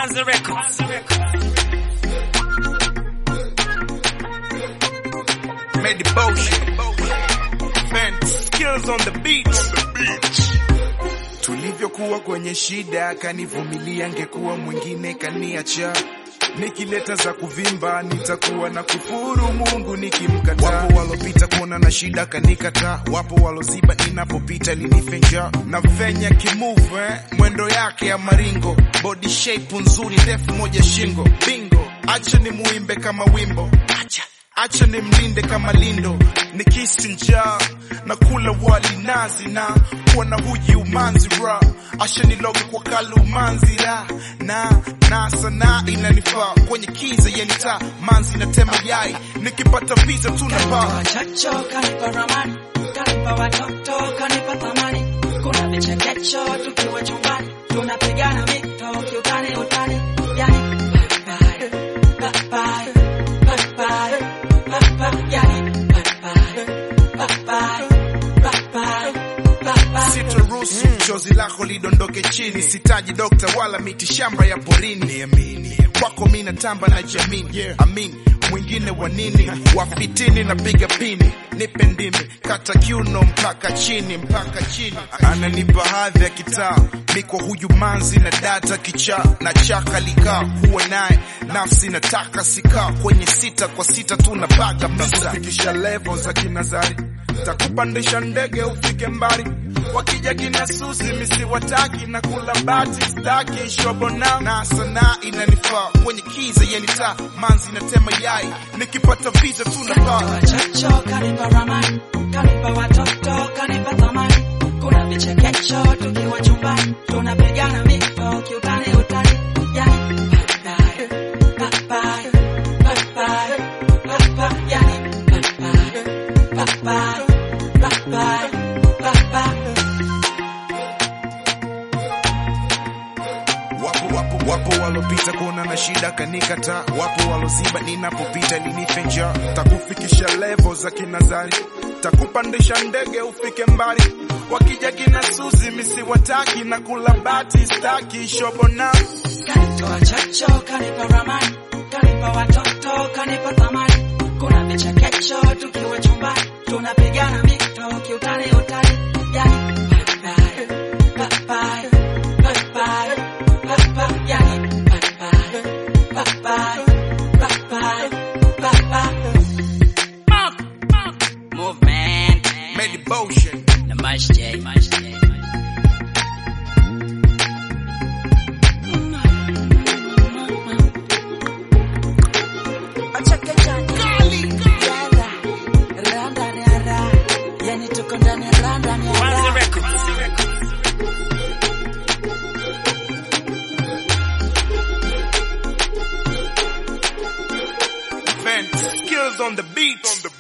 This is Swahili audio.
Kwanza Records. Made the bullshit. Vent skills on the beach. Tulivyokuwa kwenye shida, kanivumilia, ngekuwa mwingine kaniacha. Nikileta za kuvimba, nitakuwa na kufuru Mungu nikimkataa. Wapo walopita kuona na shida kanikata, wapo waloziba ninapopita linifenja. Na venya kimove, mwendo yake ya maringo, body shape nzuri, ndefu moja shingo, bingo. Acha ni muimbe kama wimbo, acha ni mlinde kama lindo. Nikisi njaa na kula wali nazi na kuwa na huji umanzi ra. Asha ni logo kwa kalu umanzi ra. Na sana inanifaa kwenye kiza yenita. Manzi na tema yai nikipata visa tunapaa. Chacho kanipa ramani, kanipa watoto, kanipa thamani. Kuna vichekesho tukiwa chumbani, tunapigana mito kiutani utani. Yani bye bye bye bye Sitoruhusu chozi lako lidondoke chini. Sitaji dokta wala miti shamba ya porini. Niamini kwako mimi natamba na jamini. Amin mwingine wa nini? Wafitini na piga pini. Nipe ndimi kata kiuno mpaka chini. Ananipa hadhi ya kitaa, miko huyu manzi na data kicha. Na chaka likaa kuwa naye nafsi nataka sika. Kwenye 6 kwa 6 tunapaka misa. Fikisha level za kinazari, takupandisha ndege ufike mbali. Wakija kina susi misi wataki na kula bati staki shobo na sana inanifaa kwenye kiza yenita. Manzi na tema yai nikipata visa tunapaa. Chacho kanipa ramani, kanipa watoto, kanipa thamani. Kuna vichekesho tukiwa chumbani, tunapigana mito kiutani utani. Yani bye bye yani bye. Wapo walopita kuona na shida kanikata, wapo waloziba ninapopita linifenja. Takufikisha level za kinazari, takupandisha ndege ufike mbali. Wakija kina suzi misi wataki na kula bati staki shobo na. Kanitoa chacho kanipa ramani, kanipa watoto, kanipa thamani. Kuna vichekesho tukiwa chumbani, tunapigana mito kiutani utani. Yani bye yani Move man. Made the bullshit. Na Mash J. Kwanza Records. Vent skills on the beat.